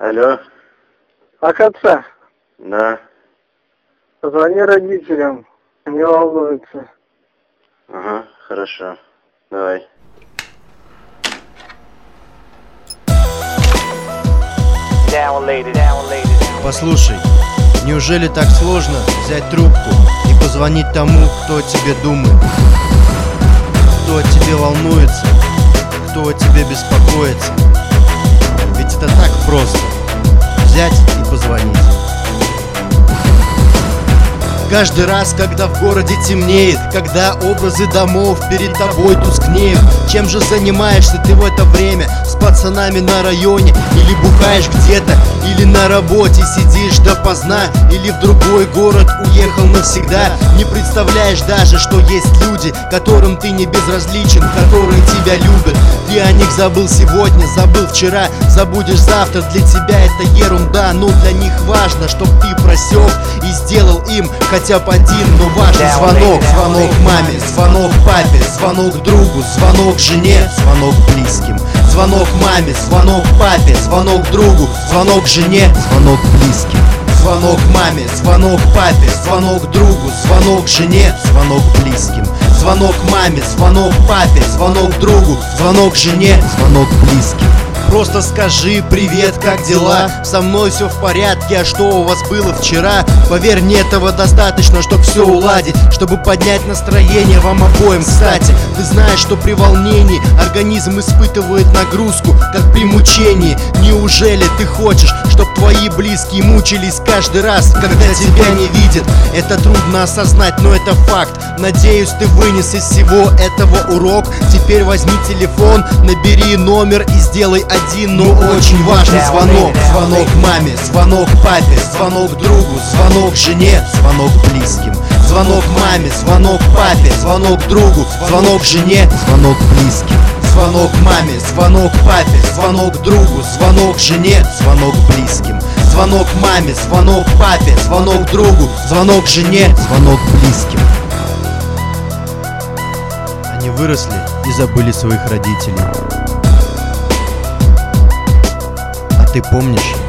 Алло. Как отца? Да. Позвони родителям, они волнуются. Ага, хорошо. Давай. Послушай, неужели так сложно взять трубку и позвонить тому, кто о тебе думает, кто о тебе волнуется, кто о тебе беспокоится? Ведь это так просто — взять и позвонить. Каждый раз, когда в городе темнеет, когда образы домов перед тобой тускнеют, чем же занимаешься ты в это время? С пацанами на районе? Или бухаешь где-то? Или на работе сидишь допоздна? Или в другой город уехал навсегда? Не представляешь даже, что есть люди, которым ты не безразличен, которые тебя любят. Ты о них забыл сегодня, забыл вчера, забудешь завтра. Для тебя это ерунда, но для них важно, чтоб ты просек и сделал им хотя бы один, но важный звонок. Звонок маме, звонок папе, звонок другу, звонок жене, звонок близким. Звонок маме, звонок папе, звонок другу, звонок жене, звонок близким. Звонок маме, звонок папе, звонок другу, звонок жене, звонок близким. Звонок маме, звонок папе, звонок другу, звонок жене, звонок близким. Просто скажи привет, как дела? Со мной все в порядке, а что у вас было вчера? Поверь, мне этого достаточно, чтобы все уладить, чтобы поднять настроение вам обоим. Кстати, ты знаешь, что при волнении организм испытывает нагрузку, как при мучении. Неужели ты хочешь, чтоб твои близкие мучились каждый раз, когда тебя не видят? Это трудно осознать, но это факт. Надеюсь, ты вынес из всего этого урок. Теперь возьми телефон, набери номер и сделай один, но очень важный звонок. Звонок маме, звонок папе, звонок другу, звонок жене, звонок близким. Звонок маме, звонок папе, звонок другу, звонок жене, звонок близким. Звонок маме, звонок папе, звонок другу, звонок жене, звонок близким. Звонок маме, звонок папе, звонок другу, звонок жене, звонок близким. Они выросли и забыли своих родителей. А ты помнишь?